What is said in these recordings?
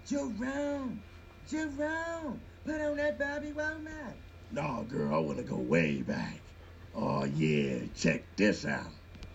Jerome, put on that Bobby Womack. Nah, girl, I want to go way back. Oh, yeah, check this out.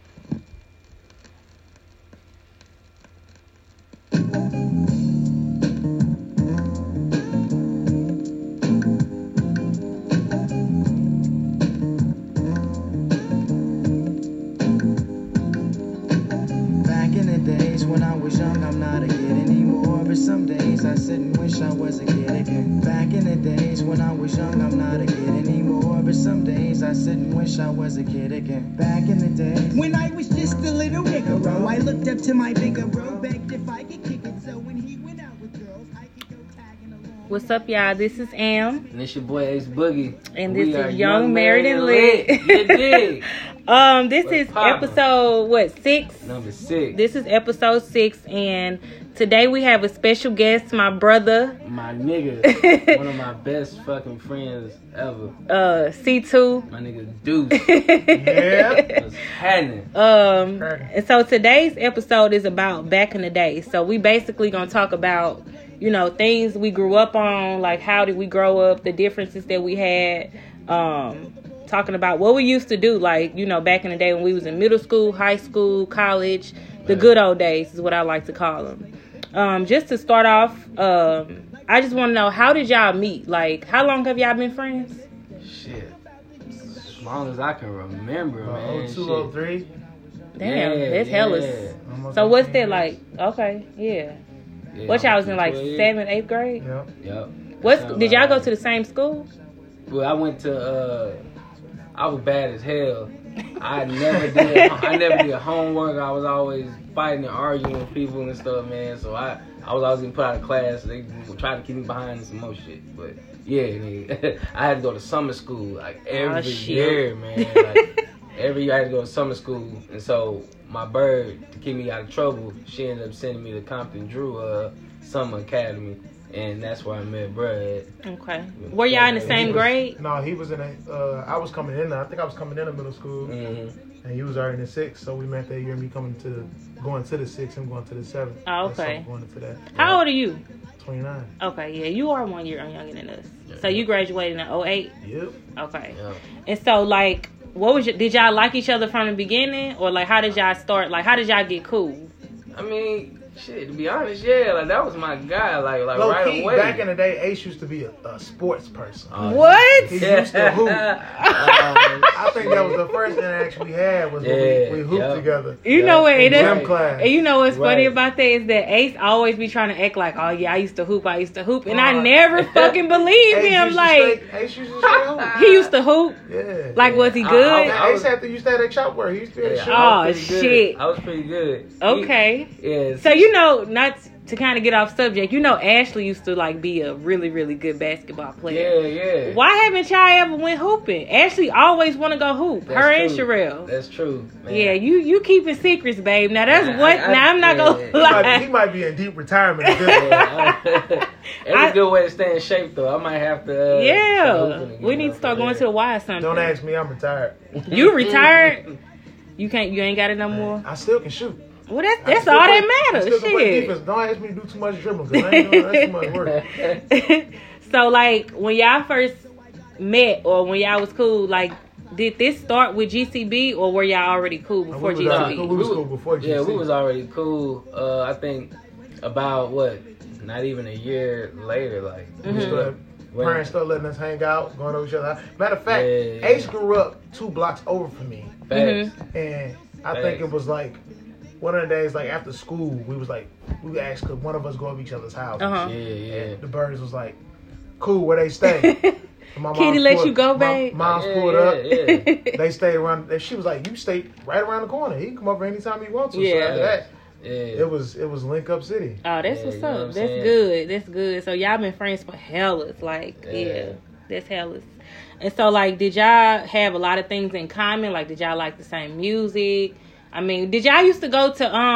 When I was young, I'm not a kid anymore. But some days I sit and wish I was a kid again. Back in the days when I was young, I'm not a kid anymore. But some days I sit and wish I was a kid again. Back in the days when I was just a little nigga, I looked up to my bigger bro, begged if I could kick it. So when he went out with girls, I could go tagging along. What's up, y'all? This is Am. And it's your boy Ace Boogie. And this is Young, Married, and Lit. You dig? This is episode 6? Number 6. This is episode 6, and today we have a special guest, my brother. My nigga. One of my best fucking friends ever. C2. My nigga Deuce. Yeah. What's happening? And so today's episode is about back in the day. So we basically gonna talk about, you know, things we grew up on, like how did we grow up, the differences that we had, talking about what we used to do, like, you know, back in the day when we was in middle school, high school, college, the good old days is what I like to call them. Just to start off, I just want to know, how did y'all meet? Like, how long have y'all been friends? Shit. As long as I can remember, man. 0203. Damn, that's hella. So what's that like? Okay, yeah. What y'all was in, like 7th, 8th grade? Yep. Did y'all go to the same school? Well, I went to, I was bad as hell. I never did homework. I was always fighting and arguing with people and stuff, man. So I was always getting put out of class. They tried to keep me behind some more shit. But yeah, nigga, I had to go to summer school like every year, man. Like, every year I had to go to summer school. And so my bird, to keep me out of trouble, she ended up sending me to Compton Drew Summer Academy. And that's where I met Brad. Okay. Were y'all in the same grade? No, he was in I was coming in. I think I was coming into middle school, and he was already in the 6th. So we met that year. Me going to the 6th and going to the 7th. Oh, okay. So going into that. How old are you? 29. Okay, yeah, you are 1 year younger than us. So you graduated in 08? Yep. Okay. Yeah. And so, like, did y'all like each other from the beginning, or like how did y'all start? Like, how did y'all get cool? I mean, shit, to be honest, yeah, like that was my guy, like Low right key, away. Back in the day, Ace used to be a sports person. What? He used to hoop. I think that was the first interaction we had was when we hooped together. You know what? In gym class. And you know what's funny about that is that Ace always be trying to act like, oh yeah, I used to hoop, and I never fucking believe him. Like, Ace used to hoop. He used to hoop. Yeah. Like, was he good? Ace used to have that chop where he used to be able to shoot. Oh shit. I was pretty good. Okay. So you know, not to kind of get off subject, you know, Ashley used to like be a really, really good basketball player. Yeah. Why haven't y'all ever went hooping? Ashley always want to go hoop. That's her true. and Sherelle. That's true, man. Yeah, you keeping secrets, babe. Now that's now I'm not gonna lie. He might be in deep retirement at this point. It's a good way to stay in shape, though. I might have to. We need to start going to the Y or something. Don't ask me. I'm retired. You retired? You ain't got it no more. I still can shoot. Well, that's all that matters. Shit. Don't ask me to do too much dribbling because I ain't doing that's too much work. So, like, when y'all first met or when y'all was cool, like, did this start with GCB or were y'all already cool before GCB? We was cool before GCB. Yeah, we was already cool. I think about not even a year later, like. Parents started letting us hang out, going over each other. Matter of fact, Ace grew up 2 blocks over from me. Facts. And I think it was like one of the days, like after school, we asked could one of us go over each other's houses. Uh-huh. Yeah. And the birds was like, cool, where they stay? Kitty let you go, babe? Mom's pulled up. Yeah. They stayed around. She was like, you stay right around the corner. He can come over anytime he wants to. Yeah. So after that, Yeah. It was Link Up City. Oh, that's what's you know up. what I'm That's saying? good. That's good. So y'all been friends for hellas. Like, yeah, that's hellas. And so, like, did y'all have a lot of things in common? Like, did y'all like the same music? I mean, did y'all used to go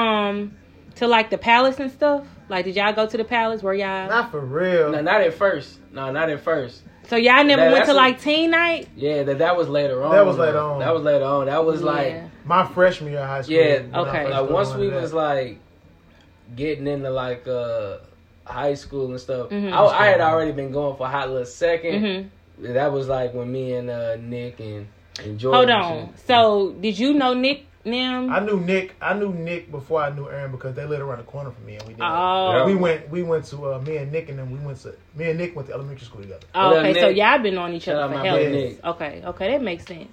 to like the Palace and stuff? Like, did y'all go to the Palace? Were y'all? Not for real. No, not at first. So y'all never went to like teen night? Yeah, that was later on. That was later on. That was like my freshman year of high school. Yeah. Okay. Like once we was like getting into like high school and stuff. Mm-hmm. I had already been going for a hot little second. Mm-hmm. That was like when me and Nick and Jordan. Hold on. So did you know Nick? Nim? I knew Nick before I knew Aaron because they lived around the corner from me, and we did. Oh. We went to me and Nick went to elementary school together. Oh, What okay, up, so Nick? y'all been on each Shout other out for my hell. boy Nick. Okay, that makes sense.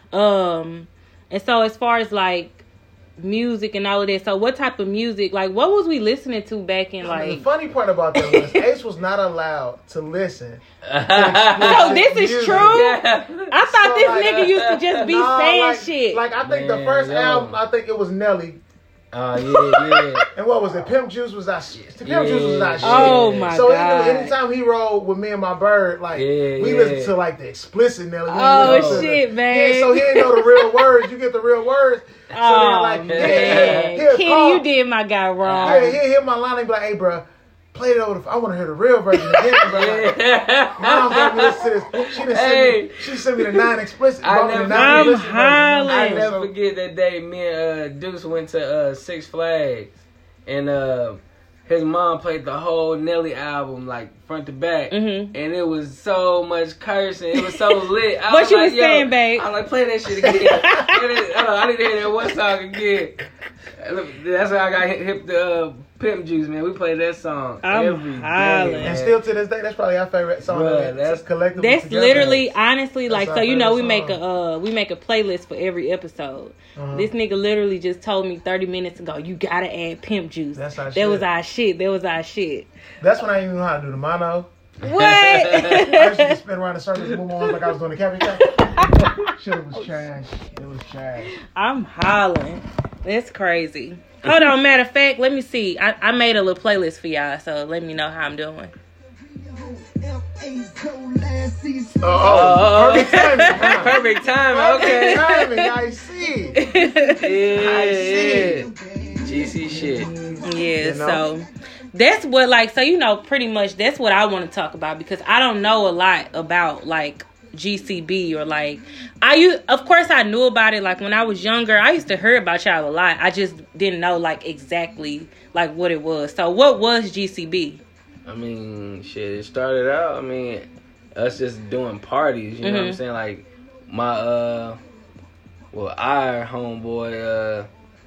And so as far as like music and all of that, so what type of music, like what was we listening to back in The like? funny part about that was Ace was not allowed to listen. So this is music. true. Yeah. I thought So, this like, nigga used to just be saying like, shit. Like I think the Man, first yo. album, I think it was Nelly. Yeah. And what was it? Pimp Juice was our shit. Pimp Juice was our shit. Oh my So god. anytime he rolled with me and my bird, like we listened to like the explicit Nelly. We Oh, listened to shit, the, man. Yeah, so he didn't know the real words. You get the real words. So Oh then, like, man, he'll Kenny, call- you did my guy wrong. Yeah, he'll hit my line and be like, "Hey, bro, play it over. I want to hear the real version again, bro." Like, Mom got me listen to this. She sent me the 9 explicit. I brought me the never- 9 I'm explicit version. hollering. I never So- forget that day me and Deuce went to Six Flags and his mom played the whole Nelly album like front to back, Mhm. and it was so much cursing. It was so lit. I What you was like, saying, babe? I was like, play that shit again. I need to hear that one song again. That's how I got hip to Pimp Juice, man. We played that song I'm every day. hollering. And man. still to this day, that's probably our favorite song. Bruh, that's collectively. That's together. literally, honestly, like, That's so our you know, we favorite make a playlist for every episode. This nigga literally just told me 30 minutes ago, you gotta add Pimp Juice. That's our that shit. was our shit. That was our shit. That's when I didn't even know how to do the mono. What? I used to just spin around in circles, move on like I was doing the Capri Cat. Shit was trash. It was trash. I'm hollering. That's crazy. Hold on, matter of fact, let me see. I made a little playlist for y'all, so let me know how I'm doing. Perfect timing. Huh? Perfect time. Okay. Perfect timing. I see. Yeah. GC shit. Yeah, You know? so that's what, like, so, you know, pretty much that's what I want to talk about because I don't know a lot about, like, GCB or, like, of course I knew about it, like, when I was younger. I used to hear about y'all a lot. I just didn't know, like, exactly, like, what it was. So what was GCB? I mean, shit, it started out, I mean, us just doing parties, you know what I'm saying? Like, my, our homeboy,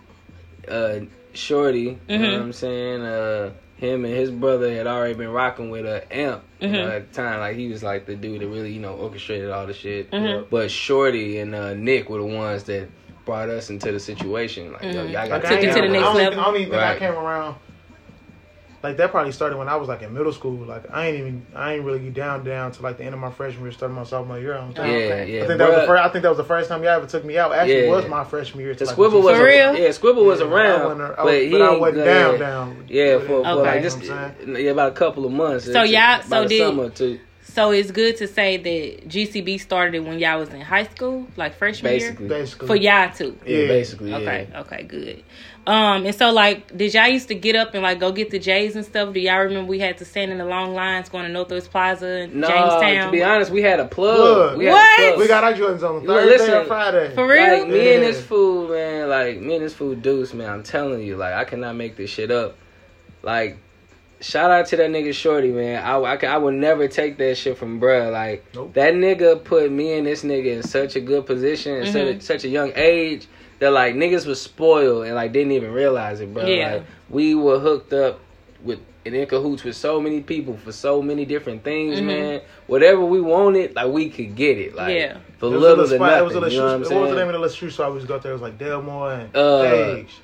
Shorty, you know what I'm saying? Him and his brother had already been rocking with an amp you know, at the time. Like, he was like the dude that really, you know, orchestrated all the shit. But Shorty and Nick were the ones that brought us into the situation. Like, yo, y'all got Took it to the next level. I don't even think I Right. came around. Like that probably started when I was like in middle school. Like I ain't really get down to like the end of my freshman year, starting my sophomore year. Yeah, I yeah. think that was the first time y'all ever took me out. Actually, Yeah. was my freshman year. The like, Squibble was For real? Squibble was Yeah, around, but he I ain't wasn't go- down. Yeah, with for it. like Okay. just You know what I'm about a couple of months. So y'all- about so a did- summer or two. So it's good to say that GCB started when y'all was in high school, like freshman Basically. year? Basically, For y'all too? Yeah, Yeah. basically. Okay, Yeah. okay, good. And so, like, did y'all used to get up and, like, go get the J's and stuff? Do y'all remember we had to stand in the long lines going to Northwest Plaza in No, Jamestown? to be honest, we had a plug. Plug. We had What? a plug. we got our Jordans on Look, Thursday listen, or Friday. For real? Like, me and Yeah. this fool, man, like, me and this fool Deuce, man, I'm telling you, like, I cannot make this shit up. Like, shout out to that nigga Shorty, man. I would never take that shit from bruh. Like, Nope. that nigga put me and this nigga in such a good position at such a young age that, like, niggas was spoiled and, like, didn't even realize it, bro. Yeah. Like, we were hooked up with and in cahoots with so many people for so many different things, man. Whatever we wanted, like, we could get it. Like, Yeah. for It was little a to spot- nothing. It was a You know what I'm what was the name saying? of the little street spot we used to go there? It was like Delmore and Page.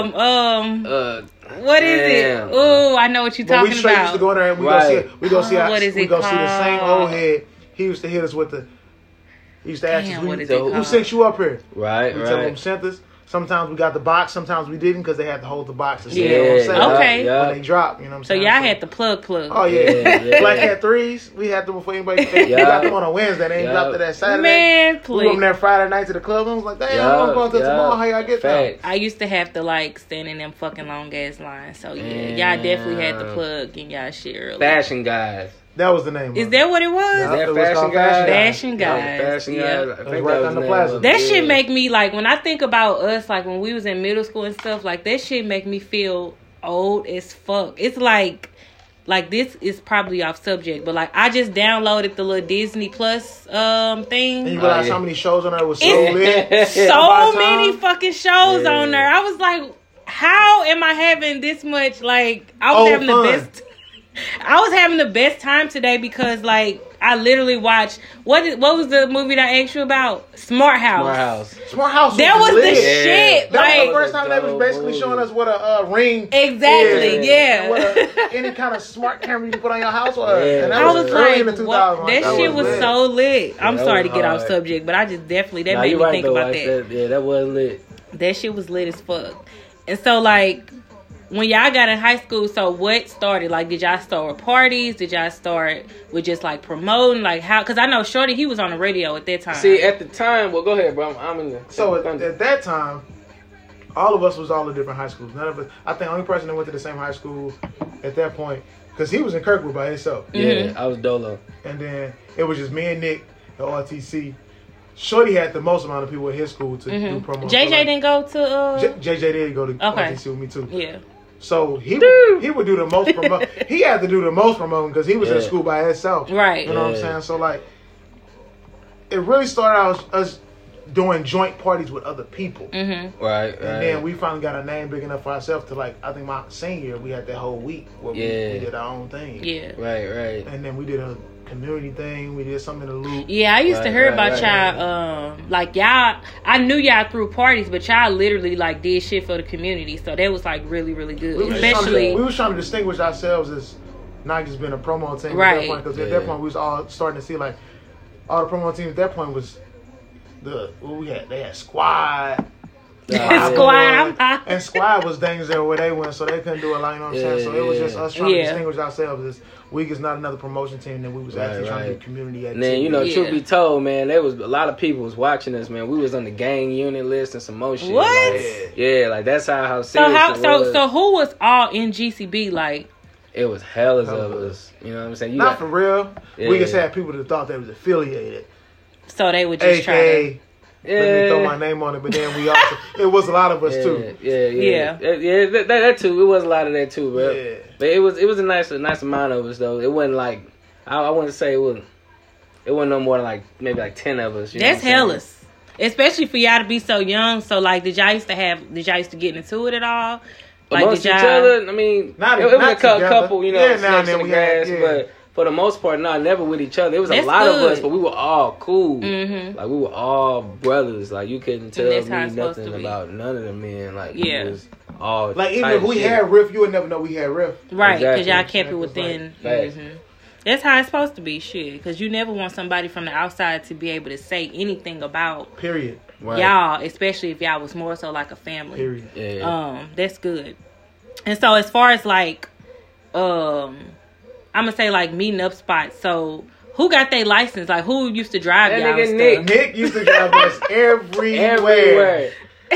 What is Damn. it? Oh, I know what you're But talking we straight used about. to go in there and we Right. go see What is we it go see the same called? old head. He used to hit us with the. He used to ask Damn, us, what is it who called? sent you up here? Right, We tell them right. sent us. Sometimes we got the box, sometimes we didn't because they had to hold the box and Yeah. stay on sale Okay. when they drop. You know what I'm So saying? y'all had the plug. Oh yeah, Yeah. Black Hat threes. We had them before anybody. We Yeah. got them on a Wednesday. They ain't Yeah. dropped it that Saturday. Man, We please. went there Friday night to the club. And I was like, damn, I'm going to tomorrow. How y'all get there? Facts. I used to have to, like, stand in them fucking long ass lines. So yeah, Damn. y'all definitely had to plug in y'all shit early. Fashion guys. That was the name. Is of that what it was? Yeah. That it was fashion called guys. Fashion Yeah, guys. Fashion Yeah. guys. I was think right that down was the the plaza. name of That it. shit Yeah. make me, like, when I think about us, like, when we was in middle school and stuff, like, that shit make me feel old as fuck. It's like like this is probably off subject, but like I just downloaded the little Disney Plus thing. And you realize how many shows on there was so It's lit. so many fucking shows on there. I was like, how am I having this much? Like I was having fun. the best. I was having the best time today because like I literally watched what was the movie that I asked you about? Smart House. Smart House. That was lit. the shit. That was Like the first time they was basically showing us what a ring exactly, is. yeah. And what any kind of smart camera you can put on your house was. Yeah. And that I was was early like, in the 2000s. what? That shit was lit. so lit. I'm that sorry was to get off hard. subject, but I just definitely that Nah, made you me right think though. about that. Yeah, that was lit. That shit was lit as fuck. And so like when y'all got in high school, so what started? Like, did y'all start with parties? Did y'all start with just like promoting? Like how? Because I know Shorty, he was on the radio at that time. See, at the time, well, go ahead, bro. I'm in the. So at that time, all of us was all in different high schools. None of us. I think the only person that went to the same high school at that point, because he was in Kirkwood by himself. Yeah, I was Dolo. And then it was just me and Nick at RTC. Shorty had the most amount of people at his school to do promo. JJ didn't go to. JJ did go to Okay. RTC with me too. Yeah. So he would do the most promote. He had to do the most promoting because he was in school by himself. Right. You know what I'm saying? So like, it really started out us doing joint parties with other people. Mm-hmm. Right. And then we finally got a name big enough for ourselves to like. I think my senior year we had that whole week where we did our own thing. Yeah. Right. And then we did a community thing. We did something in the loop. Yeah, I used to hear about right. y'all. Like y'all, I knew y'all threw parties, but y'all literally like did shit for the community. So that was like really, really good. We was Especially, trying to distinguish ourselves as not just being a promo team Right. at that point. Because at that point we was all starting to see like all the promo teams at that point was what we had. They had Squad. Squad. And Squad was dangerous there where they went, so they couldn't do a lot. You know what I'm saying? So it was just us trying to distinguish ourselves as we is not another promotion team that we was actually trying to do community And activity. then truth be told, man, there was a lot of people was watching us, man. We was on the gang unit list and some more shit. What? Like, yeah, like that's how serious it was. So who was all in GCB? Like it was hellas of us. You know what I'm saying? Not for real. Yeah. We just had people that thought they was affiliated. so they would just try to. Let me throw my name on it, but then we also it was a lot of us too. Yeah. That too. It was a lot of that too, bro. Yeah. But it was a nice amount of us though. It wasn't like I wouldn't say it wasn't no more than like maybe like 10 of us. You That's know what I'm saying? hellas. Especially for y'all to be so young. So like, did y'all used to get into it at all? Like, Amongst did each y'all? other, I mean, Not it was a together. couple, you know, Yeah, now and snakes then in the we had- grass, yeah. but for the most part, never with each other. It was That's a lot of good. us, but we were all cool. Mhm. Like we were all brothers. Like you couldn't tell that's how me it's supposed nothing to be. about none of the men. Like Yeah. it was all Like even tight if we shit. had Riff, you would never know we had Riff. Right, because Exactly. y'all kept it That was within. Facts. That's how it's supposed to be, shit. Because you never want somebody from the outside to be able to say anything about Period. Right. y'all, especially if y'all was more so like a family. Period. Yeah. That's good. And so as far as like, I'm gonna say like meeting up spots. So who got their license? Like who used to drive That y'all nigga and Nick. stuff? Nick used to drive us everywhere. Everywhere.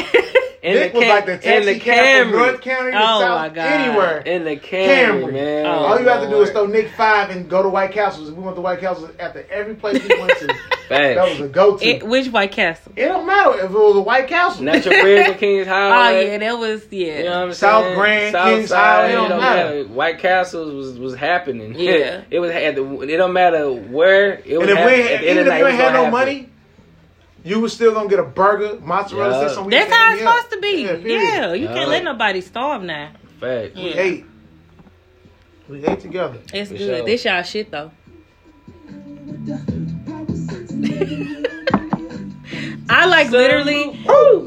In Nick was like the taxi cab from North County to Oh, South, my God. anywhere. In the Camry, Camry. man. Oh. All you have to do is throw Nick 5 and go to White Castles. We went to White Castles after every place we went to. Facts. That was a go-to. Which White Castle? It don't matter if it was a White Castle. Natural Bridge and Kings Oh Highway. yeah, that was You know what I'm South saying? Grand, South Kings Side, Highway, it it don't don't matter. White Castles was happening. Yeah. It was it don't matter where it was And if happening. we At the even end of if the you night, ain't it was had no gonna money, you was still gonna get a burger, mozzarella Yeah. sticks on. That's how it's supposed to be. period. Yeah, you can't Yeah. let nobody starve now. happen. Fact. We Yeah. ate. We ate together. It's For good. sure. This y'all shit though. I like literally.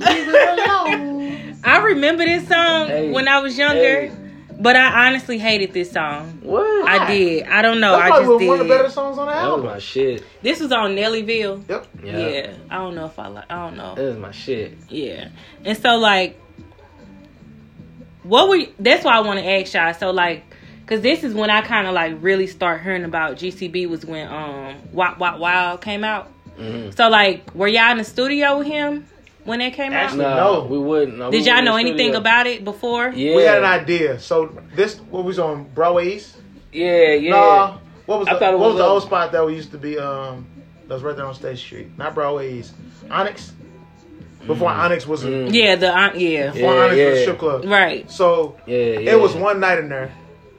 I remember this song Hey. when I was younger, Hey. but I honestly hated this song. What? I did. I don't know. That's I probably just one of the better did. songs on the That was album. my shit. This was on Nellyville. Yep. Yeah. I don't know if I like. I don't know. That was my shit. Yeah. And so like, what were? That's why I want to ask y'all. So like, cause this is when I kind of like really start hearing about GCB was when Wop Wop Wild came out. Mm-hmm. So like, were y'all in the studio with him when that came Actually, out? No, No. we wouldn't. No, Did we y'all wouldn't know in the anything studio. about it before? Yeah. We had an idea. So this, what was on Broadway East? Yeah. Nah. What was I the, thought it what was was the on- old spot that we used to be? That was right there on State Street, not Broadway East. Onyx. Before Onyx was a, Yeah. Yeah. before Onyx was a yeah. strip club. Right. So Yeah. it was one night in there.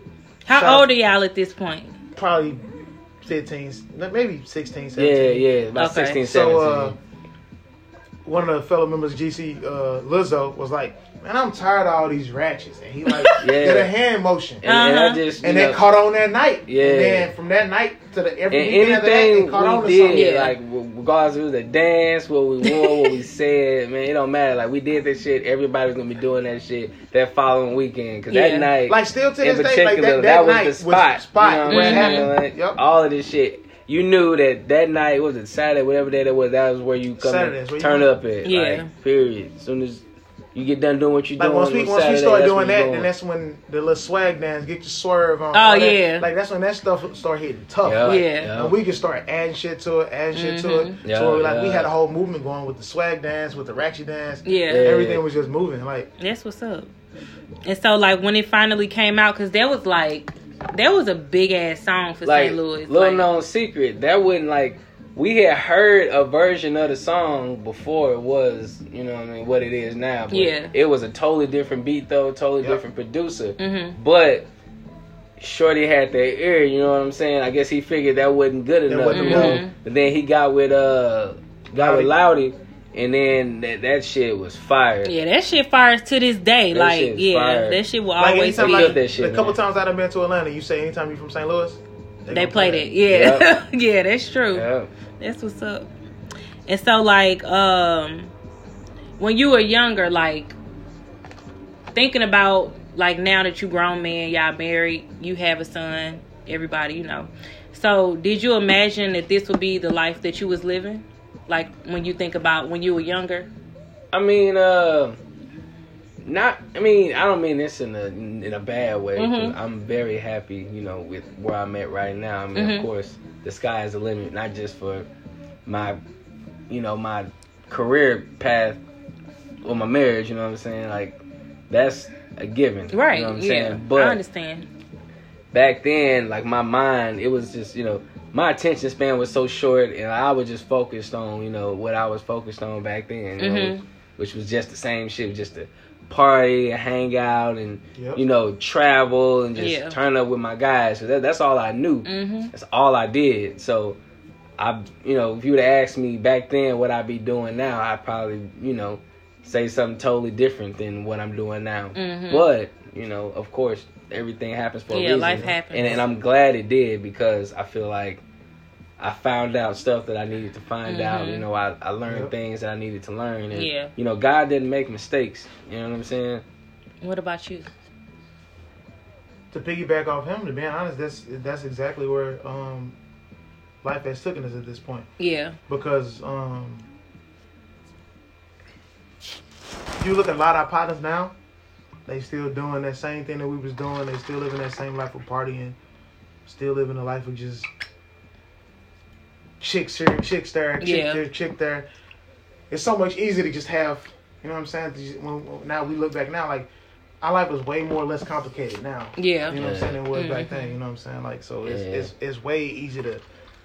How old are y'all at this point? Probably 15, maybe 16, 17. Yeah, about 16, 17. So, one of the fellow members, GC Lizzo, was like, man, I'm tired of all these ratchets. And he like did a hand motion. And I just, they caught on that night. Yeah. And then from that night to the every weekend after that, anything they caught on we to something. did, like regardless if it was a dance, what we wore, what we said, man, it don't matter. Like we did that shit. Everybody's gonna be doing that shit that following weekend. Cause that night, like still to in this day, like particular, that was night the spot. Was the spot you know where it what I'm happened. saying? Like, all of this shit. You knew that night, was it Saturday, whatever day that was where you come and turn up at. Yeah. Like, period. As soon as you get done doing what you're like doing, once we start doing that, then that's when the little swag dance, get your swerve on. Oh yeah, like that's when that stuff start hitting tough. Yeah, like, yeah. And we can start adding shit to it, Yeah, so like we had a whole movement going with the swag dance, with the ratchet dance. Yeah. Everything was just moving. Like that's what's up. And so like when it finally came out, because there was a big ass song for like, St. Louis. Little known secret, that wasn't like, we had heard a version of the song before it was, you know what I mean, what it is now. But it was a totally different beat though, totally different producer. Mm-hmm. But Shorty had that ear, you know what I'm saying? I guess he figured that wasn't good enough. You know? But then he got with Loudy. And then that shit was fire. Yeah, that shit fires to this day. That like, shit's yeah, fire. that shit will like always be. like, that shit, a couple times I've been to Atlanta, you say anytime you from St. Louis, they played it. Yeah, Yep. yeah, that's true. Yep. That's what's up. And so, like, when you were younger, like, thinking about, like, now that you grown man, y'all married, you have a son, everybody, you know. So, did you imagine that this would be the life that you was living? Like, when you think about when you were younger? I mean, I don't mean this in a bad way. Mm-hmm. I'm very happy, you know, with where I'm at right now. I mean, of course, the sky is the limit, not just for my, you know, my career path or my marriage, you know what I'm saying? Like, that's a given. Right, You know what I'm yeah. saying? But I understand. back then, like, my mind, it was just, you know, my attention span was so short, and I was just focused on, you know, what I was focused on back then, you know, which was just the same shit, just to party and hang out and, you know, travel and just turn up with my guys. So that's all I knew. That's all I did. So, you know, if you would have asked me back then what I'd be doing now, I'd probably, you know, say something totally different than what I'm doing now. But, you know, of course, everything happens for a reason. Yeah, life happens. And I'm glad it did, because I feel like I found out stuff that I needed to find out. You know, I learned things that I needed to learn. And, you know, God didn't make mistakes. You know what I'm saying? What about you? To piggyback off him, to be honest, that's exactly where life has taken us at this point. Yeah. Because you look at a lot of our partners now, they still doing that same thing that we was doing. They still living that same life of partying, still living a life of just chick there, chick there. It's so much easier to just have, you know what I'm saying? Now we look back now, like, our life was way more less complicated now. Yeah. You know what I'm saying? Than it was back then. You know what I'm saying? Like, so it's way easier to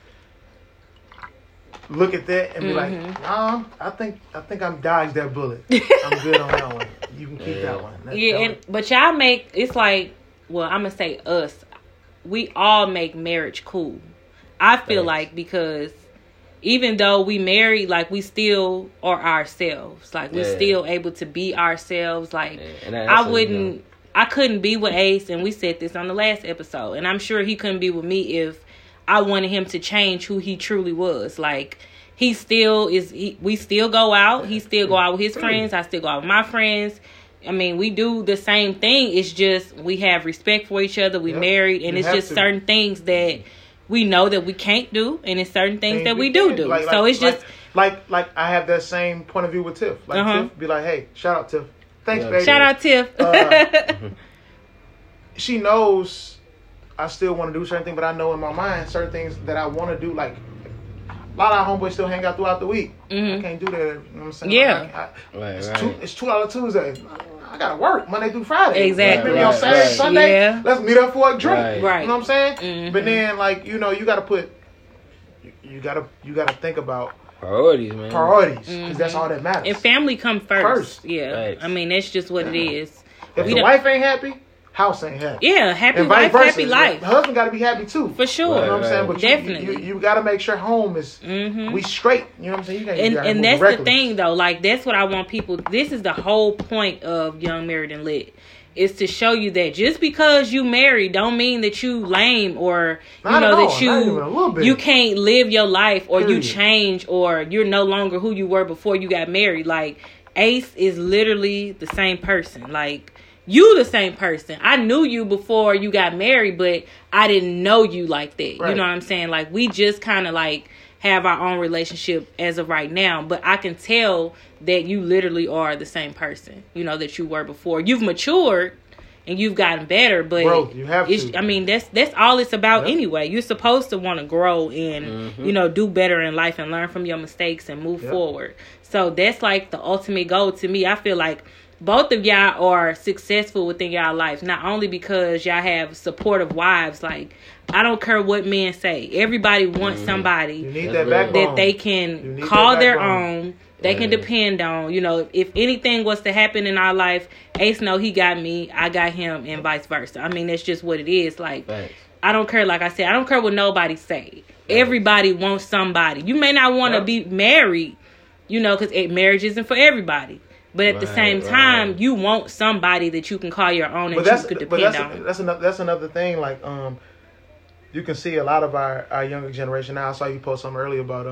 look at that and be like, nah, I think I'm dodged that bullet. I'm good on that one. You can keep that one. But y'all make, it's like, well, I'm gonna say us. We all make marriage cool. I feel like, because even though we married, like, we still are ourselves. Like, we're still able to be ourselves. Like, I couldn't be with Ace, and we said this on the last episode, and I'm sure he couldn't be with me if I wanted him to change who he truly was. Like, we still go out. He still go out with his friends. I still go out with my friends. I mean, we do the same thing. It's just we have respect for each other. We married, and it's just certain things that we know that we can't do, and it's certain things that we do. So it's just like I have that same point of view with Tiff. Like Tiff be like, hey, shout out Tiff. Thanks, baby. Shout out Tiff. She knows I still want to do certain things, but I know in my mind certain things that I want to do. Like, a lot of our homeboys still hang out throughout the week. I can't do that. You know what I'm saying? Yeah. It's $2 Tuesday. I gotta work Monday through Friday. Exactly. Maybe on Saturday, Sunday, let's meet up for a drink. Right. You know what I'm saying? But then, like, you know, you gotta think about priorities, man. Because that's all that matters. And family come first. Yeah. Right. I mean, that's just what it is. If the wife ain't happy, house ain't happy. Yeah, happy And vice wife, versa. happy life. The husband got to be happy too. For sure. You know what I'm saying? But Definitely. you got to make sure home is we straight. You know what I'm saying? You can't be out here And moving that's reckless. the thing though. Like that's what I want people. This is the whole point of Young, Married, and Lit. Is to show you that just because you married don't mean that you lame or you Not know at all. that Not even a little bit. you can't live your life or you Period. change or you're no longer who you were before you got married. Like Ace is literally the same person. Like you the same person. I knew you before you got married, but I didn't know you like that. Right. You know what I'm saying? Like we just kind of like have our own relationship as of right now, but I can tell that you literally are the same person, you know, that you were before. You've matured and you've gotten better, but Growth, you have to. I mean, that's all it's about anyway. You're supposed to want to grow and, you know, do better in life and learn from your mistakes and move forward. So that's like the ultimate goal to me. I feel like both of y'all are successful within y'all life, not only because y'all have supportive wives. Like, I don't care what men say. Everybody wants somebody You need That's that real. backbone. that they You can need call that their backbone. own. They can depend on. You know, if anything was to happen in our life, Ace know he got me, I got him, and vice versa. I mean, that's just what it is. Like, Thanks. I don't care. Like I said, I don't care what nobody say. Everybody wants somebody. You may not want to be married, you know, because marriage isn't for everybody. But at the same time, you want somebody that you can call your own and you could depend on. That's another thing. Like you can see a lot of our younger generation now. I saw you post something earlier about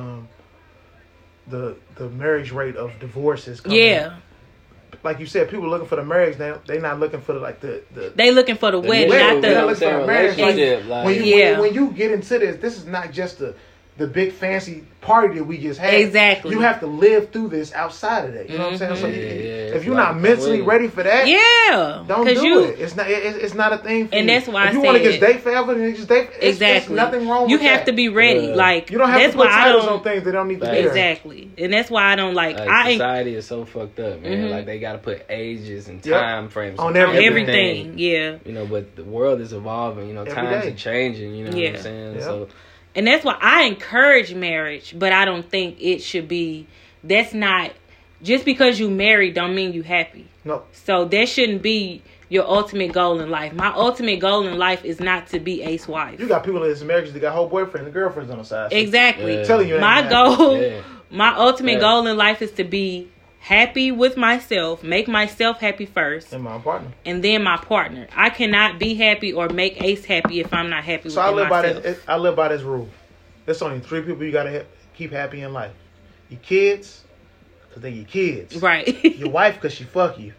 the marriage rate of divorces. Yeah. Like you said, people looking for the marriage. They not looking for the They looking for the wedding, not They're the. looking for the marriage. Relationship, like- When you get into this is not just the big fancy party that we just had. Exactly. You have to live through this outside of that. You know what I'm saying? So if you're not mentally ready for that, Yeah. don't do it. It's not a thing for you. And that's why if you I want to said- just date forever, then just date. Exactly. There's nothing wrong You with that. have to be ready. Like, You don't have that's to put why I titles don't. on things that don't need to be there. Exactly. And that's why I don't like. Society is so fucked up, man. Like they got to put ages and time frames On everything. Yeah. You know, but the world is evolving. You know, Every times day. are changing. You know what I'm saying? Yeah. So And that's why I encourage marriage, but I don't think it should be. That's not just because you married don't mean you happy. No. So that shouldn't be your ultimate goal in life. My ultimate goal in life is not to be Ace's wife. You got people in this marriages that got whole boyfriends and girlfriends on the side. So Exactly. Yeah. telling you it My ain't gonna happen. goal, Yeah. my ultimate Yeah. goal in life is to be happy with myself, make myself happy first, And my partner. and then my partner. I cannot be happy or make Ace happy if I'm not happy So I with live by myself. this. I live by this rule. There's only 3 people you gotta keep happy in life: your kids, because they're your kids; Right. your wife, because she fuck you;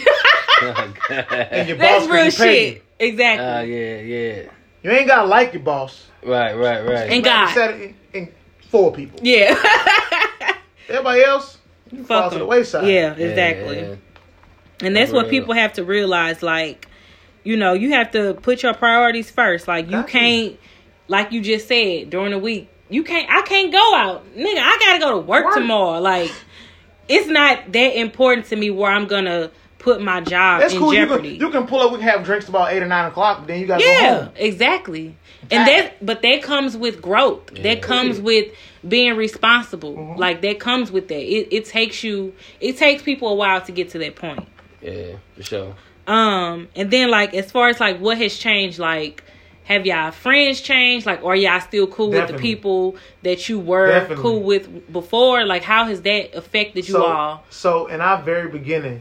and your boss, That's real because he pay shit. Exactly. yeah. you. You ain't gotta like your boss. Right. And Like God. I said, in 4 people. Yeah. Everybody else, you fall Fuck to the 'em. wayside. Yeah, exactly. Yeah. And that's what Real. people have to realize. Like, you know, you have to put your priorities first. Like, you Exactly. can't, like you just said, during the week, I can't go out. Nigga, I gotta go to work tomorrow. Like, it's not that important to me where I'm gonna put my job That's in cool. jeopardy. You can pull up. We can have drinks about 8 or 9 o'clock. But then you gotta go Yeah, home. exactly. And that comes with growth. That comes with being responsible. Like, that comes with that. It takes people a while to get to that point. Yeah, for sure. And then, like, as far as like what has changed, like, have y'all friends changed? Like, are y'all still cool with the Definitely. people that you were Definitely. cool with before? Like, how has that affected you all? So in our very beginning,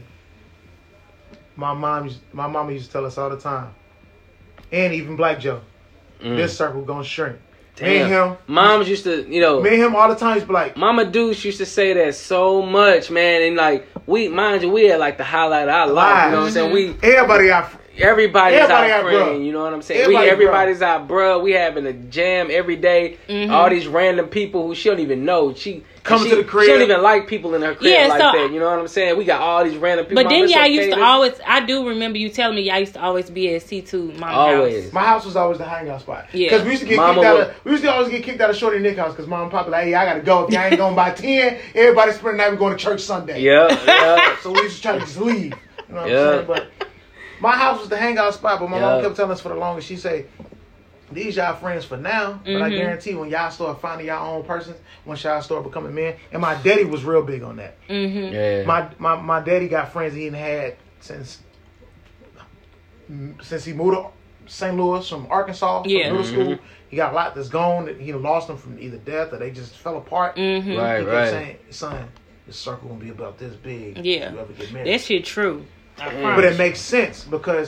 my mama used to tell us all the time, and even Black Joe, this circle gonna shrink. Me and him, Moms used to, you know. me and him all the time used to be like, Mama Deuce used to say that so much, man. And like, we had like the highlight of our life. You know what I'm saying? everybody out. Everybody's Everybody our our friend, bruh. you know what I'm saying? Everybody's Everybody's our bruh. We having a jam every day. All these random people who she don't even know. She Come to the crib. She don't even like people in her crib Yeah, like so- that. You know what I'm saying? We got all these random people. But then Mama, y'all it's used okay, to always, I do remember you telling me y'all used to always be at C2 Mama's Always. house. My house was always the hangout spot. Yeah. Because we used to get Mama kicked out would- of. We used to always get kicked out of Shorty Nick house because Mom and Papa like, hey, I gotta go. If y'all ain't going by 10, everybody spend the night. We going to church Sunday. Yeah. So we used to try to just leave. You know what Yeah. I'm saying? But my house was the hangout spot. But my mom Yeah. kept telling us for the longest. She say, these y'all friends for now, but I guarantee when y'all start finding y'all own persons, once y'all start becoming men. And my daddy was real big on that. Yeah. My daddy got friends he hadn't had since since he moved to St. Louis from Arkansas, from Yeah. middle school, he got a lot that's gone. That he lost them from either death or they just fell apart. Mm-hmm. He Right, kept right. saying, son, this circle gonna be about this big. Yeah. If you ever get married. That shit true. I But promise. it makes sense because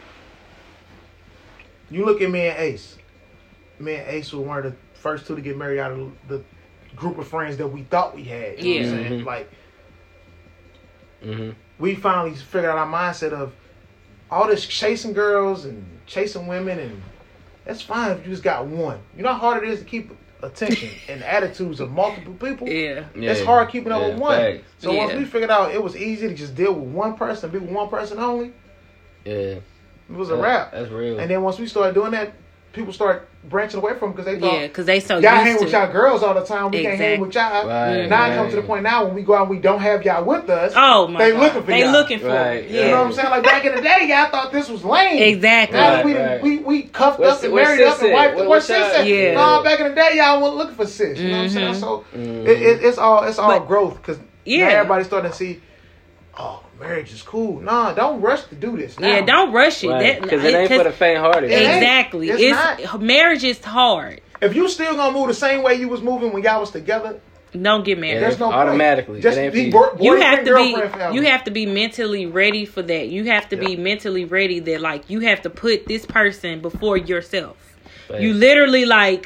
you look at me and Ace. Me and Ace were one of the first two to get married out of the group of friends that we thought we had. You know what I'm saying? Mhm. Like, Mm-hmm. we finally figured out our mindset of all this chasing girls and chasing women, and that's fine if you just got one. You know how hard it is to keep attention and attitudes of multiple people? Yeah. It's hard keeping up with one. Facts. So once Yeah. we figured out it was easy to just deal with one person, be with one person only, Yeah. it was a wrap. That's real. And then once we started doing that, people started branching away from because they thought, Yeah, because they so y'all used hang to with y'all girls all the time. We can't hang Exactly. with y'all. Right, Now it right. comes to the point now when we go out and we don't have y'all with us. Oh my They God. looking for They y'all. looking for Right, it. You know Yeah. what I'm saying? Like back in the day, y'all thought this was lame. Exactly. Now that Right, we, done- right. we cuffed What's- up and what's married up sis and at? wiped What- the what's sis y'all- at. Yeah. No, back in the day, y'all wasn't looking for sis. You know what I'm saying? So it's all But- growth because Yeah. now everybody's starting to see, oh, marriage is cool. Nah, don't rush to do this. Now. Yeah, don't rush it. Because it ain't for the faint-hearted. It ain't. Exactly. It's Marriage is hard. If you still gonna move the same way you was moving when y'all was together, Don't get married. there's no point. Automatically. Just It ain't be for you. You have to be forever. you have to be mentally ready for that. You have to be mentally ready that like you have to put this person before yourself. Facts. You literally like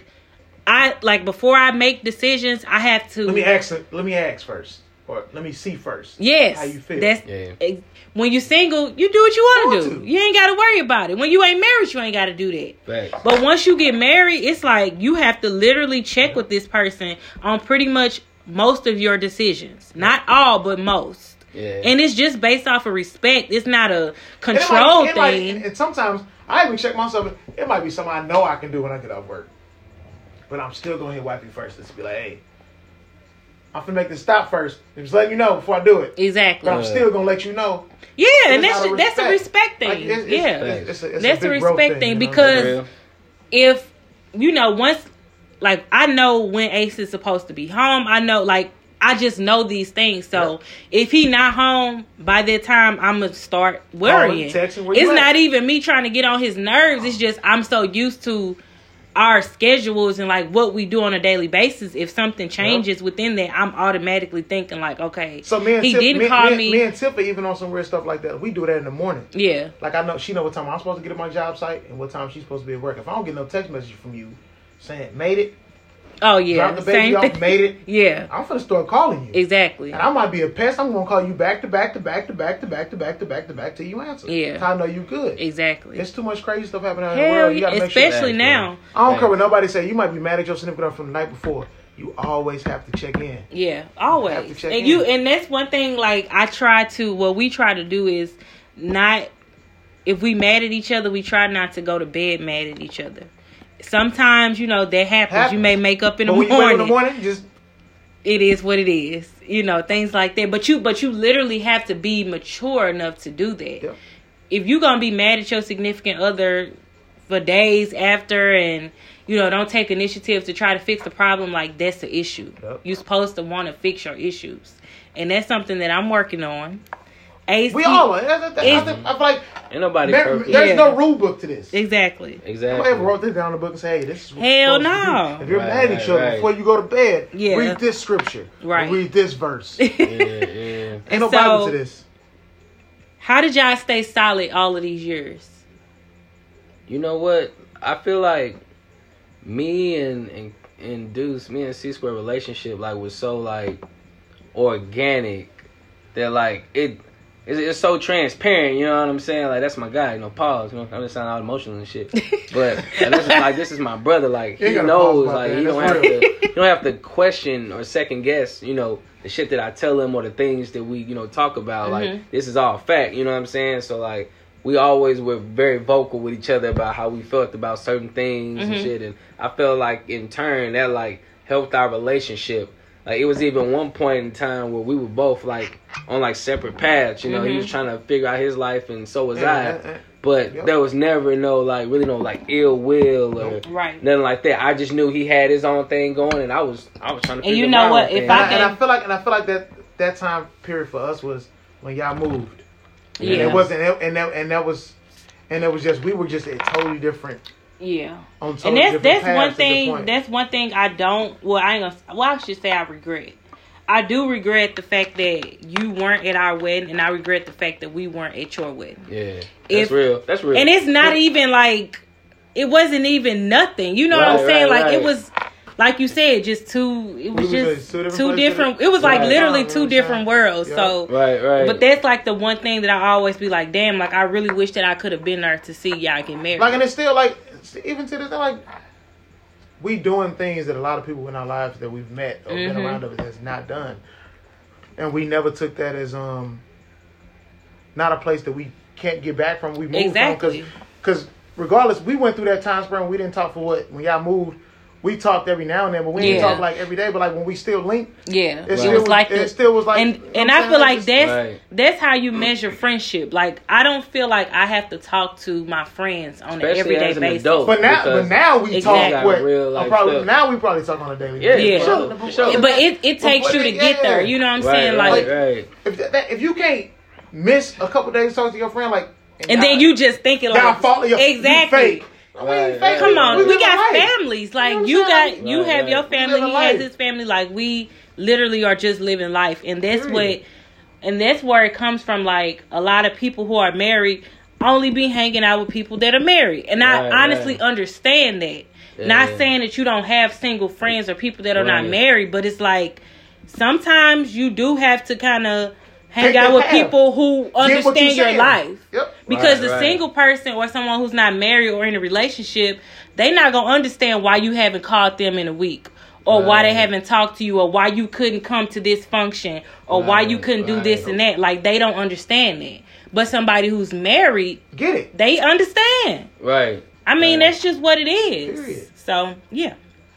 before I make decisions, I have to Let me ask first, or let me see first. Yes. how you feel. That's Yeah. when you single, you do what you want Want to do. to. You ain't got to worry about it. When you ain't married, you ain't got to do that. Facts. But once you get married, it's like you have to literally check with this person on pretty much most of your decisions. Not all, but most. Yeah. And it's just based off of respect. It's not a And control it might- thing. and sometimes I even check myself. It might be something I know I can do when I get off work, but I'm still going to hit wifey first. Just be like, hey, I'm finna make this stop first. Just letting you know before I do it. Exactly. But I'm still gonna let you know. Yeah, and It's out of that's a respect thing. Like, it's yeah. it's That's a big growth respect thing you know? because Real. if once like I know when Ace is supposed to be home, I know like I just know these things. So if he not home by that time, I'm gonna start worrying. texting, where you It's at? not even me trying to get on his nerves. It's just I'm so used to our schedules and like what we do on a daily basis. If something changes within that, I'm automatically thinking like, okay, So me and he Tiff, didn't call me. Me and Tiff are even on some weird stuff like that. We do that in the morning. Yeah, Like I know she know what time I'm supposed to get at my job site and what time she's supposed to be at work. If I don't get no text message from you saying made it, oh yeah, drop the baby same off, thing. made it, Yeah, I'm finna start calling you. exactly. And I might be a pest. I'm gonna call you back to back to back to back to back to back to back to back till you answer. Yeah. That's how I know you good. Exactly. It's too much crazy stuff happening out in the Hell world. You yeah, gotta make sure. especially that, now. I don't care what nobody say. You might be mad at your significant other from the night before. You always have to check in. Yeah, Have to always. check And in. and that's one thing like what we try to do is not if we mad at each other, we try not to go to bed mad at each other. Sometimes, that happens. You may make up in the But when you wake up in the morning. morning, just It is what it is. Things like that. But you literally have to be mature enough to do that. Yep. If you're gonna be mad at your significant other for days after and don't take initiative to try to fix the problem, like that's the issue. Yep. You're supposed to want to fix your issues. And that's something that I'm working on. Ace, we all are. I feel like Ain't nobody there's perfect. Yeah. no rule book to this. Exactly. Exactly. Nobody ever wrote this down in the book and say, hey, this is what Hell you're supposed to no. do. If you're Right, mad at each other right. before you go to bed, Yeah. read this scripture. Right. Or read this verse. Yeah, yeah. Ain't no So- Bible to this. How did y'all stay solid all of these years? You know what? I feel like me and Deuce, me and C-Square relationship was so organic that it's so transparent, you know what I'm saying? That's my guy, pause, I'm just sounding all emotional and shit. But this is my brother, You he gotta knows, pause about that. he don't That's have real. to, you don't have to question or second guess, the shit that I tell him or the things that we, talk about. Mhm. This is all fact, you know what I'm saying? So we always were very vocal with each other about how we felt about certain things and shit, and I feel like in turn that helped our relationship. It was even one point in time where we were both on separate paths. He was trying to figure out his life, and so was I. But there was never no ill will or Right. nothing like that. I just knew he had his own thing going, and I was trying to. And figure you my know own what? thing If out. I And I feel like that time period for us was when y'all moved. Yeah. And it wasn't, and that was, and it was just we were just a totally different. Yeah. On And that's one paths at the thing. point. That's one thing I don't. Well, I ain't gonna. Well, I should say I regret. I do regret the fact that you weren't at our wedding, and I regret the fact that we weren't at your wedding. Yeah, that's real. That's real. And it's not even like it wasn't even nothing. You know what I'm saying? Like it was, like you said, just two. It was just two different. It was like literally two different worlds. Yep. So right. But that's like the one thing that I always be like, damn, like I really wish that I could have been there to see y'all get married. Like, and it's still like, even to this day, like, we doing things that a lot of people in our lives that we've met or been around us has not done, and we never took that as not a place that we can't get back from. We moved Exactly. from because regardless, we went through that time span. We didn't talk for what when y'all moved. We talked every now and then, but we didn't talk like every day. But like when we still linked, it still was like it still was like. And I feel like that's how you measure friendship. Like I don't feel like I have to talk to my friends on an everyday basis. Adult, but now we talk. Now we probably talk on a daily basis. Yeah. Sure. But it takes you to get there. You know what I'm saying? Like if you can't miss a couple days talking to your friend, like and then you just thinking like exactly. You fake. Come on, we got families. Like you have your family, he has his family. Like we literally are just living life, and that's where it comes from. Like a lot of people who are married only be hanging out with people that are married, and I honestly understand that. Yeah. Not saying that you don't have single friends or people that are not married, but it's like sometimes you do have to kind of hang out with people who understand your life. Yep. Because the single person or someone who's not married or in a relationship, they not going to understand why you haven't called them in a week. Or why they haven't talked to you. Or why you couldn't come to this function. Or why you couldn't do this and that. Like, they don't understand that. But somebody who's married, get it. They understand. Right. I mean, that's just what it is. Period. So, yeah.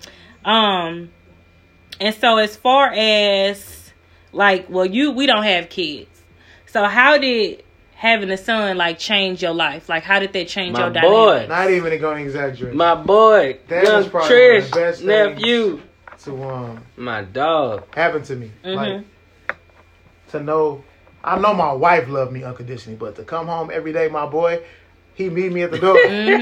And so as far as... Like, well, we don't have kids. So how did having a son, like, change your life? Like, how did that change your dynamic? Boy. Not even going to exaggerate. My boy. That young is probably Trish, one of the best nephew. To, my dog. Happened to me. Like, to know... I know my wife loved me unconditionally, but to come home every day, my boy, he meet me at the door.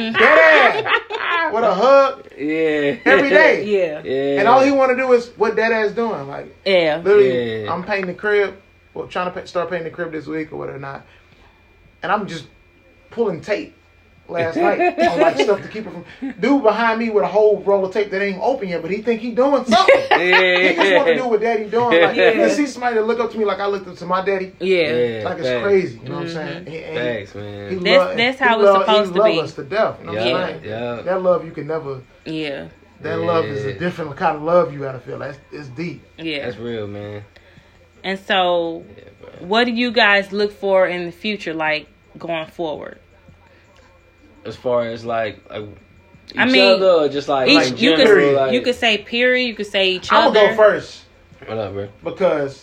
Dad! With a hug. Yeah. Every day. Yeah. And all he want to do is what dad ass doing. Like, literally, I'm painting the crib. Well, trying to start painting the crib this week or whatever not. And I'm just pulling tape last night on like stuff to keep it from. Dude behind me with a whole roll of tape that ain't open yet, but he think he doing something. He just want to do what daddy doing. Like, to see somebody that look up to me like I looked up to my daddy. Like it's crazy. You know what I'm saying? Thanks, man. That's how it's supposed to be. He love us to death. You know what I'm saying? Yeah. That love you can never. Yeah. That love is a different kind of love you gotta feel. It's deep. Yeah. That's real, man. And so, what do you guys look for in the future, like going forward? As far as like each other, or just like you could say period. You could say each other. I'm gonna go first. What up, bro? Because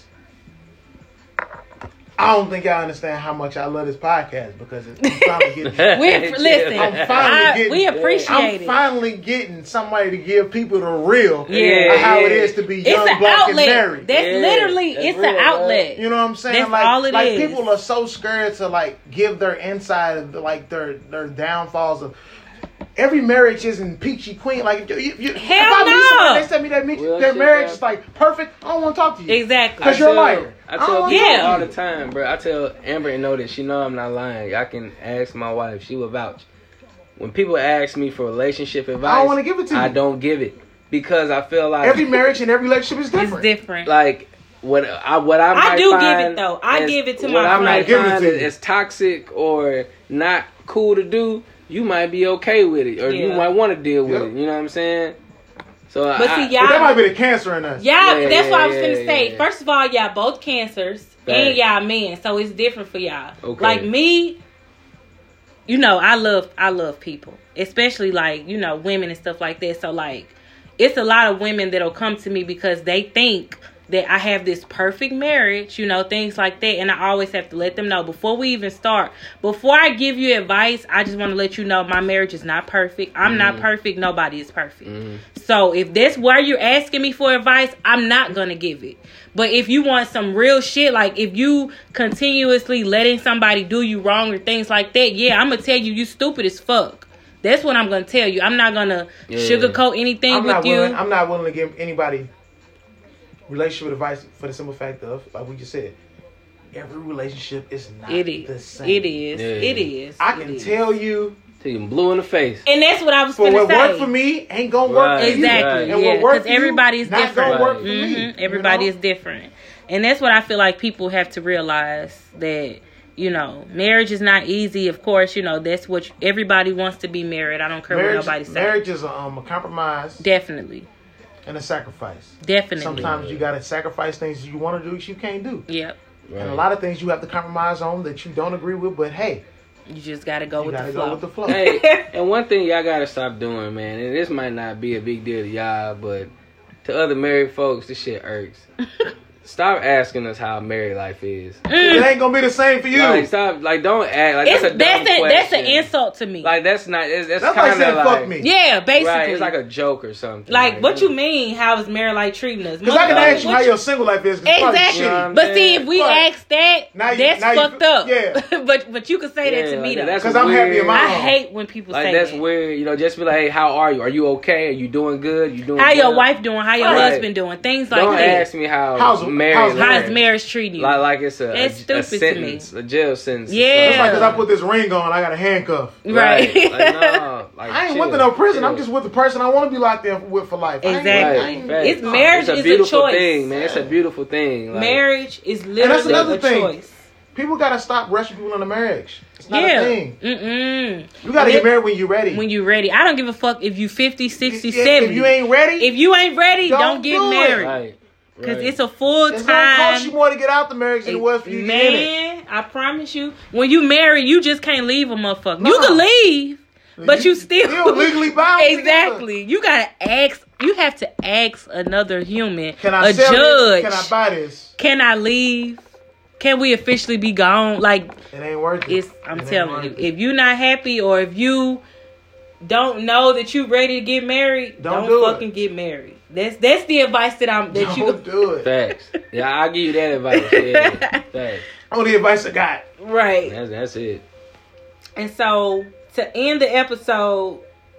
I don't think y'all understand how much I love this podcast because I'm finally getting. We appreciate it. I'm finally getting somebody to give people the real of how it is to be young, black, and married. That's literally it's an outlet. You know what I'm saying? That's all it is. People are so scared to like give their inside of like their downfalls of. Every marriage isn't peachy queen. Like if I meet somebody, they send me their marriage is like perfect. I don't want to talk to you. Exactly. Because you're a liar. I tell people all the time, bro. I tell Amber and know that she know I'm not lying. I can ask my wife; she will vouch. When people ask me for relationship advice, I don't want to give it to you. I don't give it because I feel like every marriage and every relationship is different. It's different. Like what I do give it though. I give it to my friends. What I might find is toxic or not cool to do. You might be okay with it, or you might want to deal with it. You know what I'm saying? So, but that might be the cancer in us. That's what I was gonna say. First of all, y'all both cancers, and y'all men, so it's different for y'all. Okay. Like me, you know, I love people, especially like women and stuff like that. So like, it's a lot of women that'll come to me because they think that I have this perfect marriage, you know, things like that. And I always have to let them know before we even start. Before I give you advice, I just want to let you know my marriage is not perfect. I'm not perfect. Nobody is perfect. So if that's where you're asking me for advice, I'm not going to give it. But if you want some real shit, like if you continuously letting somebody do you wrong or things like that, yeah, I'm going to tell you stupid as fuck. That's what I'm going to tell you. I'm not going to sugarcoat anything with you. I'm not willing to give anybody relationship advice for the simple fact of, like we just said, every relationship is not the same. It is. Yeah. It is. I can tell you. Till you blue in the face. And that's what I was For going to what say. worked for me ain't going to work for you. Exactly. And Yeah, what worked for you everybody's not different. going to work for me. Everybody you know? is different. And that's what I feel like people have to realize, that, you know, marriage is not easy. Of course, you know, that's what everybody wants to be married. I don't care what nobody says. Marriage is a compromise. Definitely. And a sacrifice. Definitely. Sometimes you got to sacrifice things you want to do that you can't do. Yep. Right. And a lot of things you have to compromise on that you don't agree with, but hey, You just got to go you with got the to flow. go with the flow. Hey, and one thing y'all gotta stop doing, man, and this might not be a big deal to y'all, but to other married folks, this shit irks. Stop asking us how married life is. It ain't gonna be the same for you. Like, stop. Like, don't act like that's a dumb That's question. an insult to me. Like, that's not. That's That's like kind saying of fuck like. me. Yeah, basically. Right, it's like a joke or something. Like, what you mean? How is married life treating us? Because I can ask you What how your single life is. 'cause it's probably Exactly. You know what shitty. I'm But saying? see, if we Right. ask that, Now you- that's now you- fucked up. yeah. but you can say that to Yeah, me though. that's Because I'm happy in my I home. hate when people Like, say that's that. weird. You know, just be like, hey, how are you? Are you okay? Are you doing good? You doing How good? your wife doing? How your Right. husband doing? Things like Don't that. ask me how How's married. How's marriage treating you? Like it's a That's stupid to sentence, a jail sentence. and Yeah. stuff. It's like, because I put this ring on, I got a handcuff. Right. Like, no, like, I ain't chill, went to no prison. chill. I'm just with the person I want to be locked in with for life. Exactly. I ain't, Right. It's marriage It's a is a beautiful choice. thing, man. It's a beautiful thing. Like, Marriage is that's literally another a thing. choice. People got to stop rushing people into marriage. It's not Yeah. a thing. Mm-mm. You got to get married when you're ready. When you're ready. I don't give a fuck if you 50, 60, If 70. you ain't ready, If you ain't ready, don't get do it. married. Right. Because Right. it's a full it's going to cost you time. more to get out the marriage than it was for you to get in it. Man, I promise you. When you marry, you just can't leave a motherfucker. No. You can leave, but you still legally bound Exactly. You gotta ask. You have to ask another human, Can I a sell judge. this? Can I buy this? Can I leave? Can we officially be gone? Like, It ain't worth it. I'm It ain't telling worth you, it. if you're not happy or if you don't know that you ready to get married, Don't don't do it. fucking get married. That's the advice that you. Don't do it. Facts. Yeah, I'll give you that advice. Yeah. Facts. Only advice I got. Right. That's it. And so to end the episode,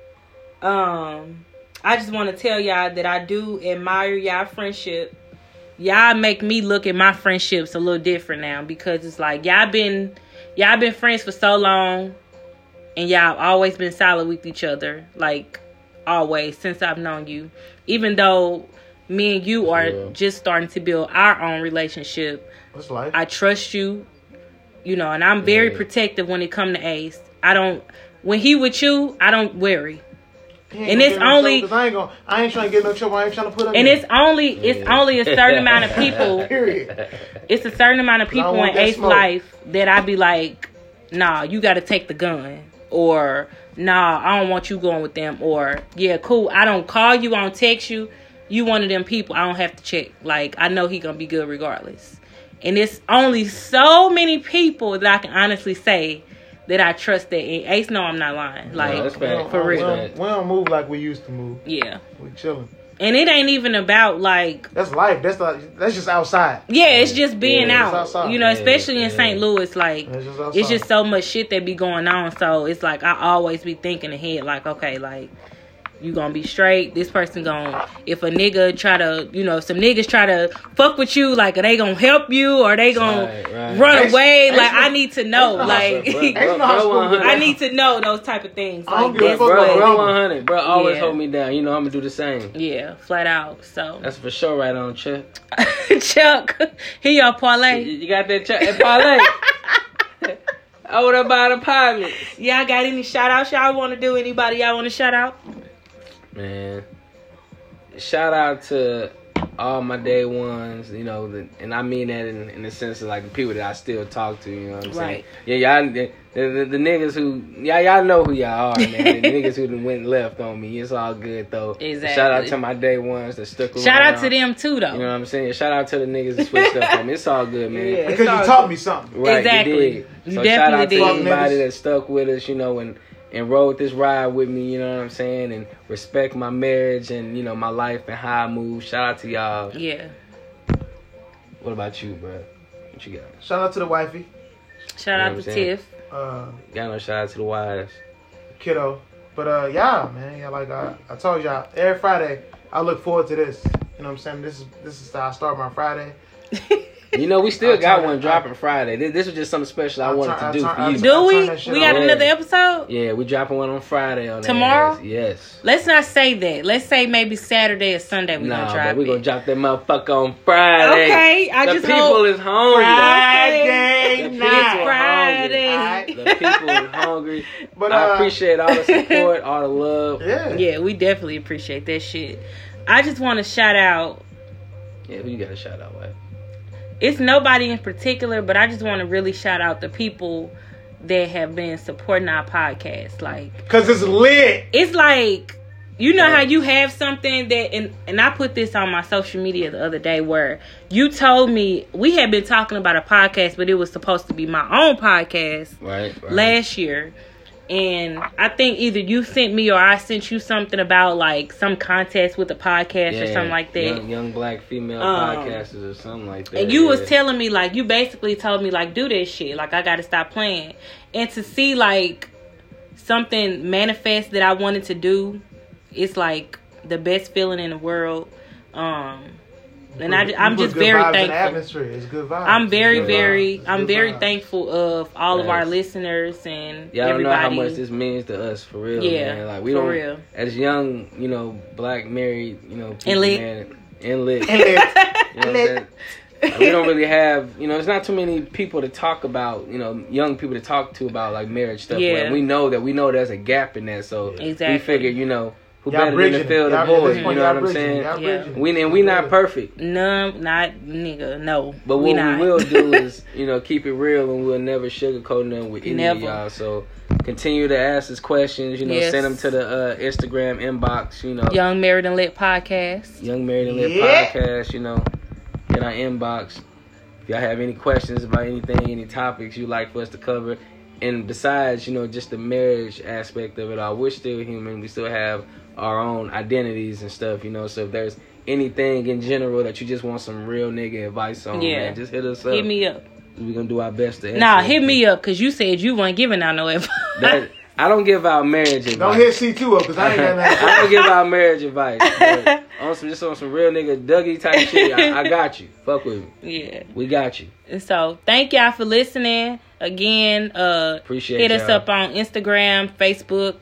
I just want to tell y'all that I do admire y'all friendship. Y'all make me look at my friendships a little different now, because it's like y'all been friends for so long, and y'all always been solid with each other, like always since I've known you. Even though me and you are just starting to build our own relationship, That's life. I trust you, you know, and I'm very protective when it come to Ace. When he with you, I don't worry. And it's only, I ain't trying to get no trouble. I ain't trying to put up. and it's only a certain amount of people. Period. It's a certain amount of people want in that Ace smoke. life that I be like, nah, you got to take the gun, or nah, I don't want you going with them, or yeah, cool, I don't call you, I don't text you. You one of them people I don't have to check. Like, I know he gonna be good regardless. And it's only so many people that I can honestly say that I trust that. And Ace know I'm not lying. Like, that's fact. for real. We don't move like we used to move. Yeah. We chilling. And it ain't even about like, That's life. That's just outside. yeah, it's just being Yeah, it's out. outside. You know, especially in yeah. St. Louis, like, It's just outside. it's just so much shit that be going on. So it's like I always be thinking ahead, like, okay, like, you gonna be straight. This person gonna, if a nigga try to, you know, some niggas try to fuck with you, like, are they gonna help you, or they gonna Right. run away? Ace Like, know- I need to know. Ace know Like, how I need to know those type of things. I don't Like, give a that's fuck Bro, about what, Roma. 100. Bro, always Yeah. hold me down. You know I'm gonna do the same. yeah, flat out. So, That's for sure right on, Chuck. Chuck, here y'all parlay. You got that Chuck and parlay. I would have bought a pilot. Y'all got any shout outs y'all want to do? Anybody y'all want to shout out? Man. Shout out to all my day ones, you know, and I mean that in the sense of like the people that I still talk to, you know what I'm saying? Right. Yeah, y'all, the niggas who, y'all know who y'all are, man. The niggas who done went left on me, it's all good though. Exactly. Shout out to my day ones that stuck around. Shout out to them too, though. You know what I'm saying? Shout out to the niggas that switched up on me. It's all good, man. Yeah. Because you taught me something. Right, Exactly. you did. You So definitely shout out did. to everybody that stuck with us, you know, and rode this ride with me, you know what I'm saying? And respect my marriage and, you know, my life and how I move. Shout out to y'all. Yeah. What about you, bro? What you got? Shout out to the wifey, Shout You know out what to I'm saying? Tiff. Got no shout out to the wives. kiddo. But yeah, man, yeah, like I told y'all, every Friday I look forward to this. You know what I'm saying? This is how I start my Friday. You know, we still I'll got turn one it- dropping Friday. This was just something special I wanted to do for you. Do I'll we? turn that shit We got on. another episode? Yeah, we dropping one on Friday on that Tomorrow? ass. Yes. Let's not say that. Let's say maybe Saturday or Sunday we're Nah, gonna drop but we it. gonna drop that motherfucker on Friday. Okay, I the just people hope is hungry. Friday The night. people Friday. hungry. The people is hungry. But I appreciate all the support, all the love. Yeah. Yeah, we definitely appreciate that shit. I just want to shout out. Yeah, who you got to shout out, what? It's nobody in particular, but I just want to really shout out the people that have been supporting our podcast. Like, Cause it's lit. it's like, you know how you have something that, and I put this on my social media the other day where you told me we had been talking about a podcast, but it was supposed to be my own podcast Right. last year. And I think either you sent me or I sent you something about like some contest with a podcast or something like that. Young black female podcasters or something like that. And you was telling me, like, you basically told me, like, do this shit. Like, I got to stop playing. And to see, like, something manifest that I wanted to do, it's, like, the best feeling in the world. And I'm just very thankful. Atmosphere. It's good vibes. I'm very, It's good very, vibes. I'm It's very good vibes. thankful of all of our Yes. listeners and Y'all don't everybody. know how much this means to us, for real, Yeah, man. Like, we for don't, real. as young, you know, black married, you know, people, And lit. man, and lit. And lit. You know what I'm saying? Like, we don't really have, you know, there's not too many people to talk about, you know, young people to talk to about, like, marriage stuff. Yeah. Where we know there's a gap in that, so Exactly. we figured, you know, who Y'all better than bridging the it. field of Y'all- at boys, this you point, know y'all what I'm bridging. saying? Y'all Yeah. bridging. We not perfect. No, not nigga, no. But we what not. we will do is, you know, keep it real, and we'll never sugarcoat nothing with any Never. of y'all. So continue to ask us questions. You know, Yes. send them to the Instagram inbox. You know, Young Married and Lit podcast. Young Married and Lit Yeah. podcast. You know, in our inbox. If y'all have any questions about anything, any topics you'd like for us to cover, and besides, you know, just the marriage aspect of it all, we're still human. We still have our own identities and stuff, you know. So if there's anything in general that you just want some real nigga advice on, Yeah. man, just hit us up. Hit me up. We're gonna do our best to answer. Nah, it. hit me up because you said you weren't giving out no advice. That, I don't give out marriage advice. Don't hit C2 up because I ain't got nothing. I don't give out marriage advice. But on some real nigga Dougie type shit, I got you. Fuck with me. Yeah. We got you. And so thank y'all for listening. Again, Appreciate hit us y'all. up on Instagram, Facebook.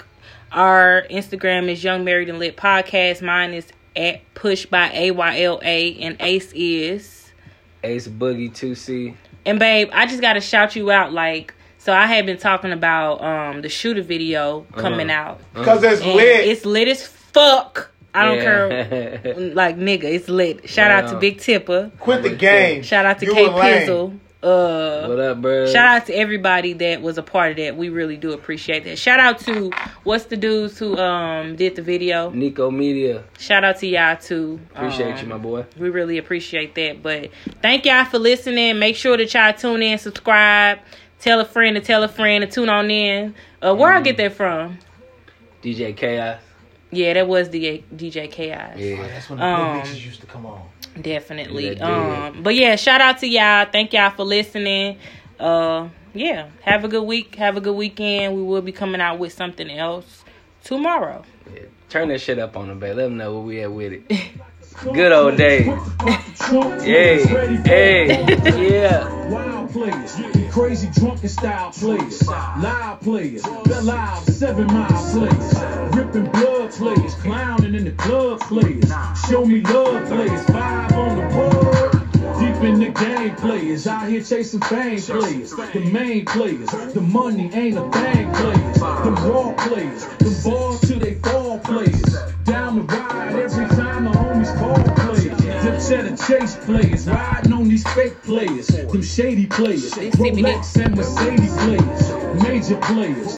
Our Instagram is Young Married and Lit Podcast. Mine is at Push by AYLA, and Ace is. Ace Boogie 2C. And babe, I just gotta shout you out. Like, so I had been talking about the shooter video coming out. Because it's And lit. it's lit as fuck. I don't care. care. Like, nigga, it's lit. Shout out to Yeah. Big Tipper. Quit the game. Shout out to You K and Lane. Pizzle. What up, bro? Shout out to everybody that was a part of that. We really do appreciate that. Shout out to what's the dudes who did the video. Nico Media. Shout out to y'all too. Appreciate you, my boy. We really appreciate that. But thank y'all for listening. Make sure that y'all tune in, subscribe, tell a friend to tune on in. Where I get that from? DJ Chaos. Yeah, that was the DJ Chaos. Yeah. That's when the good mixes used to come on. Definitely. Yeah, But yeah, shout out to y'all. Thank y'all for listening. Yeah, have a good week. Have a good weekend. We will be coming out with something else tomorrow. Yeah. Turn that shit up on them, babe. Let them know where we at with it. Good old days. Hey, hey, yeah. Wild players, crazy drunken style players, live players, the live 7 Mile players, ripping blood players, clowning in the club players, show me love players, 5 on the board. Deep in the game players, out here chasing fame players, the main players, the money ain't a thing players, the raw players, the ball to they fall players, down the ride every time the homies call players, chase players, riding on these fake players, them shady players, CBD. Rolex and Mercedes players, major players.